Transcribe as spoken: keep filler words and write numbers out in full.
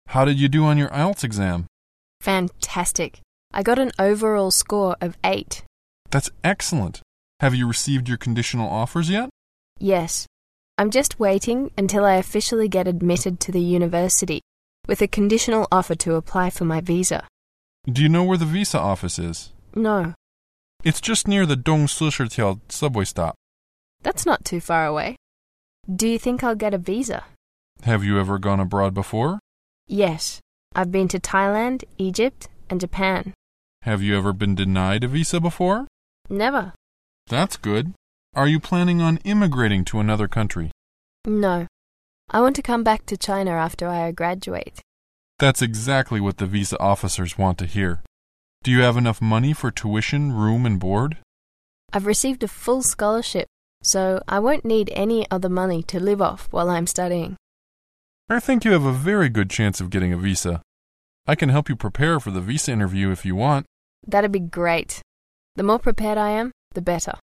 How did you do on your I E L T S exam? Fantastic. I got an overall score of eight. That's excellent. Have you received your conditional offers yet? Yes. I'm just waiting until I officially get admitted to the university, with a conditional offer to apply for my visa. Do you know where the visa office is? No. It's just near the Dong-Sishitiao subway stop. That's not too far away. Do you think I'll get a visa? Have you ever gone abroad before? Yes. I've been to Thailand, Egypt, and Japan. Have you ever been denied a visa before? Never. That's good. Are you planning on immigrating to another country? No. I want to come back to China after I graduate. That's exactly what the visa officers want to hear. Do you have enough money for tuition, room, and board? I've received a full scholarship, so I won't need any other money to live off while I'm studying. I think you have a very good chance of getting a visa. I can help you prepare for the visa interview if you want. That'd be great. The more prepared I am, the better.